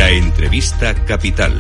La entrevista capital.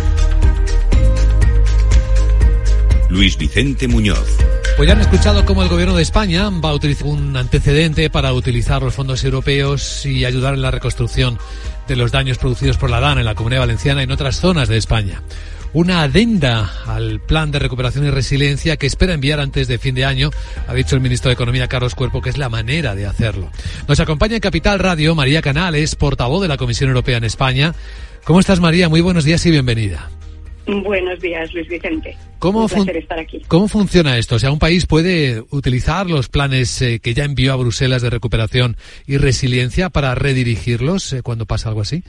Luis Vicente Muñoz. Pues ya han escuchado cómo el Gobierno de España va a utilizar un antecedente para utilizar los fondos europeos y ayudar en la reconstrucción de los daños producidos por la DANA en la Comunidad Valenciana y en otras zonas de España. Una adenda al Plan de Recuperación y Resiliencia que espera enviar antes de fin de año, ha dicho el ministro de Economía, Carlos Cuerpo, que es la manera de hacerlo. Nos acompaña en Capital Radio María Canales, portavoz de la Comisión Europea en España. ¿Cómo estás, María? Muy buenos días y bienvenida. Buenos días, Luis Vicente. Un placer estar aquí. ¿Cómo funciona esto? O sea, ¿un país puede utilizar los planes que ya envió a Bruselas de recuperación y resiliencia para redirigirlos cuando pasa algo así?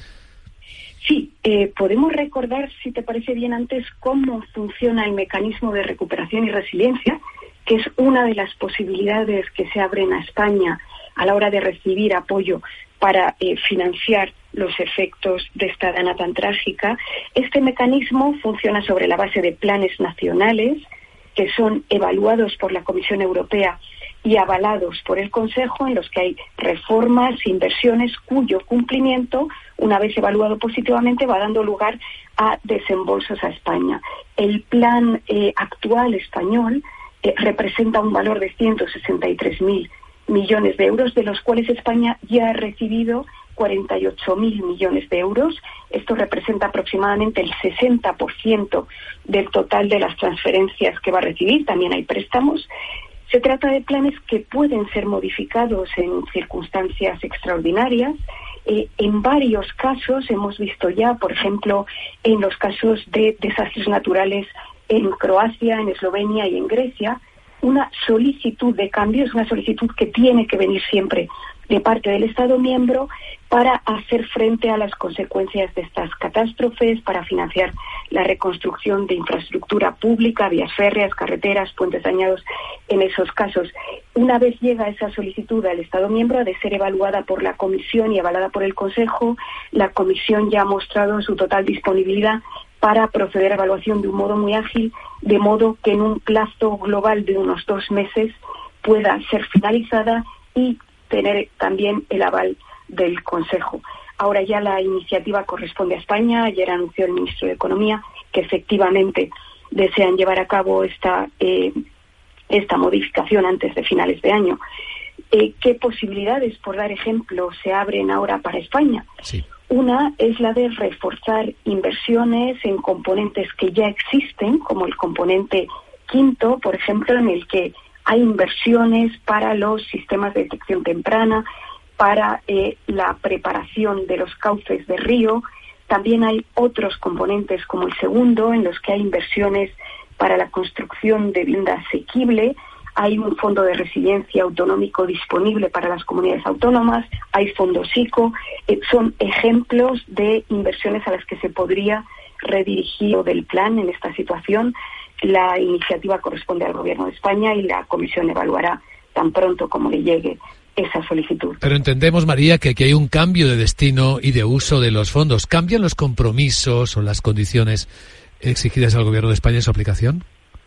Sí, podemos recordar, si te parece bien antes, cómo funciona el mecanismo de recuperación y resiliencia, que es una de las posibilidades que se abren a España a la hora de recibir apoyo para financiar los efectos de esta dana tan trágica. Este mecanismo funciona sobre la base de planes nacionales que son evaluados por la Comisión Europea y avalados por el Consejo, en los que hay reformas e inversiones cuyo cumplimiento, una vez evaluado positivamente, va dando lugar a desembolsos a España. El plan actual español representa un valor de 163.000 millones de euros, de los cuales España ya ha recibido 48.000 millones de euros. Esto representa aproximadamente el 60% del total de las transferencias que va a recibir. También hay préstamos. Se trata de planes que pueden ser modificados en circunstancias extraordinarias. En varios casos hemos visto ya, por ejemplo, en los casos de desastres naturales en Croacia, en Eslovenia y en Grecia, una solicitud de cambio, es una solicitud que tiene que venir siempre de parte del Estado miembro para hacer frente a las consecuencias de estas catástrofes, para financiar la reconstrucción de infraestructura pública, vías férreas, carreteras, puentes dañados en esos casos. Una vez llega esa solicitud al Estado miembro, ha de ser evaluada por la Comisión y avalada por el Consejo. La Comisión ya ha mostrado su total disponibilidad para proceder a evaluación de un modo muy ágil, de modo que en un plazo global de unos 2 meses pueda ser finalizada y tener también el aval del Consejo. Ahora ya la iniciativa corresponde a España. Ayer anunció el ministro de Economía que efectivamente desean llevar a cabo esta modificación antes de finales de año. ¿Qué posibilidades, por dar ejemplo, se abren ahora para España? Sí. Una es la de reforzar inversiones en componentes que ya existen, como el componente quinto, por ejemplo, en el que hay inversiones para los sistemas de detección temprana, para la preparación de los cauces de río. También hay otros componentes como el segundo, en los que hay inversiones para la construcción de vivienda asequible. Hay un fondo de resiliencia autonómico disponible para las comunidades autónomas, hay fondos ICO. Son ejemplos de inversiones a las que se podría redirigir del plan en esta situación. La iniciativa corresponde al Gobierno de España y la Comisión evaluará tan pronto como le llegue esa solicitud. Pero entendemos, María, que aquí hay un cambio de destino y de uso de los fondos. ¿Cambian los compromisos o las condiciones exigidas al Gobierno de España en su aplicación?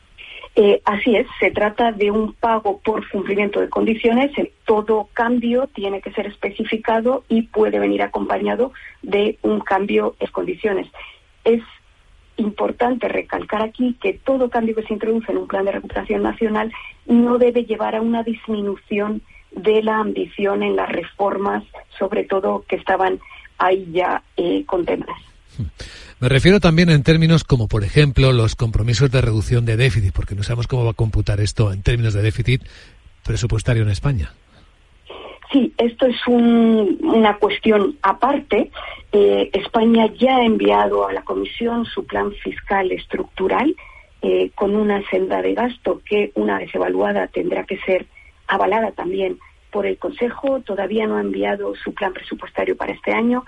Así es, se trata de un pago por cumplimiento de condiciones. Todo cambio tiene que ser especificado y puede venir acompañado de un cambio en condiciones. Es importante recalcar aquí que todo cambio que se introduce en un plan de recuperación nacional no debe llevar a una disminución de la ambición en las reformas, sobre todo que estaban ahí ya contempladas. Me refiero también en términos como, por ejemplo, los compromisos de reducción de déficit, porque no sabemos cómo va a computar esto en términos de déficit presupuestario en España. Sí, esto es una cuestión aparte. España ya ha enviado a la Comisión su plan fiscal estructural con una senda de gasto que, una vez evaluada, tendrá que ser avalada también por el Consejo. Todavía no ha enviado su plan presupuestario para este año.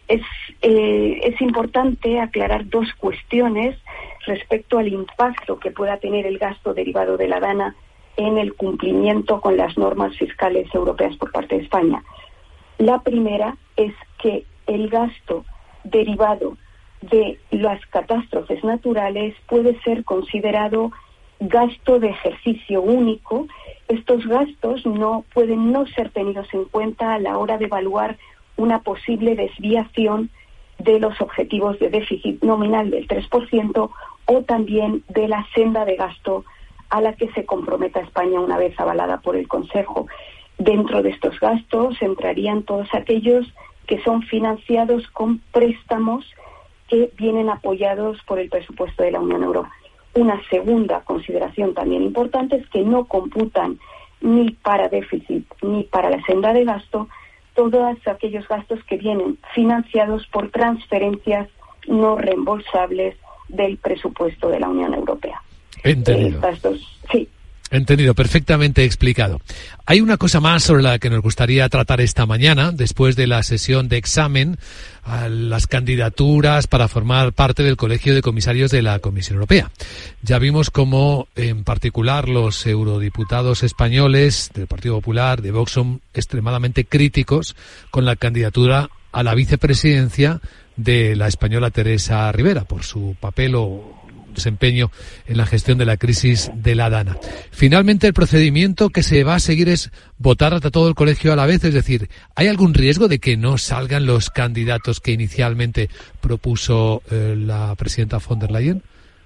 Es importante aclarar 2 cuestiones respecto al impacto que pueda tener el gasto derivado de la DANA en el cumplimiento con las normas fiscales europeas por parte de España. La primera es que el gasto derivado de las catástrofes naturales puede ser considerado gasto de ejercicio único. Estos gastos no pueden no ser tenidos en cuenta a la hora de evaluar una posible desviación de los objetivos de déficit nominal del 3% o también de la senda de gasto a la que se comprometa España una vez avalada por el Consejo. Dentro de estos gastos entrarían todos aquellos que son financiados con préstamos que vienen apoyados por el presupuesto de la Unión Europea. Una segunda consideración también importante es que no computan ni para déficit ni para la senda de gasto todos aquellos gastos que vienen financiados por transferencias no reembolsables del presupuesto de la Unión Europea. Entendido. Sí. Entendido, perfectamente explicado. Hay una cosa más sobre la que nos gustaría tratar esta mañana, después de la sesión de examen a las candidaturas para formar parte del Colegio de Comisarios de la Comisión Europea. Ya vimos cómo, en particular, los eurodiputados españoles del Partido Popular, de Vox, son extremadamente críticos con la candidatura a la vicepresidencia de la española Teresa Rivera por su papel o desempeño en la gestión de la crisis de la Dana. Finalmente, el procedimiento que se va a seguir es votar a todo el colegio a la vez, es decir, ¿hay algún riesgo de que no salgan los candidatos que inicialmente propuso la presidenta von der Leyen?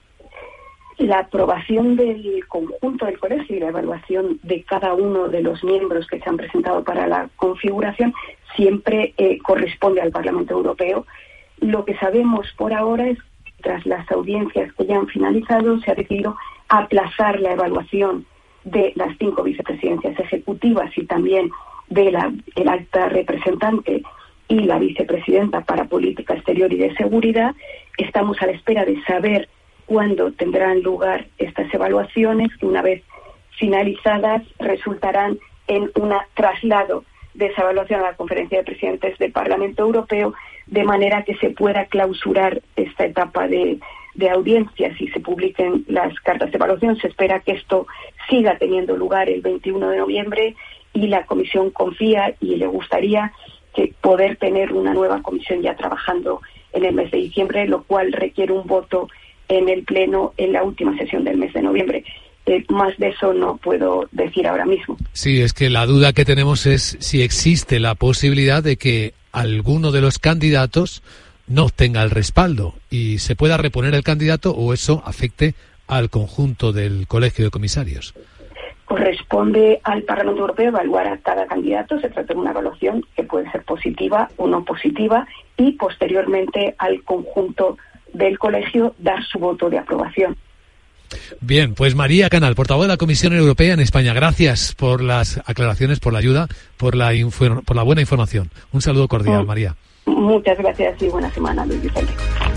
La aprobación del conjunto del colegio y la evaluación de cada uno de los miembros que se han presentado para la configuración siempre corresponde al Parlamento Europeo. Lo que sabemos por ahora es tras las audiencias que ya han finalizado, se ha decidido aplazar la evaluación de las 5 vicepresidencias ejecutivas y también de el alta representante y la vicepresidenta para Política Exterior y de Seguridad. Estamos a la espera de saber cuándo tendrán lugar estas evaluaciones, que una vez finalizadas resultarán en un traslado de esa evaluación a la Conferencia de Presidentes del Parlamento Europeo, de manera que se pueda clausurar esta etapa de audiencias y se publiquen las cartas de evaluación. Se espera que esto siga teniendo lugar el 21 de noviembre y la Comisión confía y le gustaría que poder tener una nueva comisión ya trabajando en el mes de diciembre, lo cual requiere un voto en el Pleno en la última sesión del mes de noviembre. Más de eso no puedo decir ahora mismo. Sí, es que la duda que tenemos es si existe la posibilidad de que alguno de los candidatos no obtenga el respaldo y se pueda reponer el candidato o eso afecte al conjunto del Colegio de Comisarios. Corresponde al Parlamento Europeo evaluar a cada candidato. Se trata de una evaluación que puede ser positiva o no positiva y posteriormente al conjunto del colegio dar su voto de aprobación. Bien, pues María Canal, portavoz de la Comisión Europea en España. Gracias por las aclaraciones, por la ayuda, por la buena información. Un saludo cordial, María. Muchas gracias y buena semana, Luis Vicente.